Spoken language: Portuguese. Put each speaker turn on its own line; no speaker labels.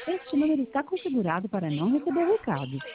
Este número está configurado para não receber recados.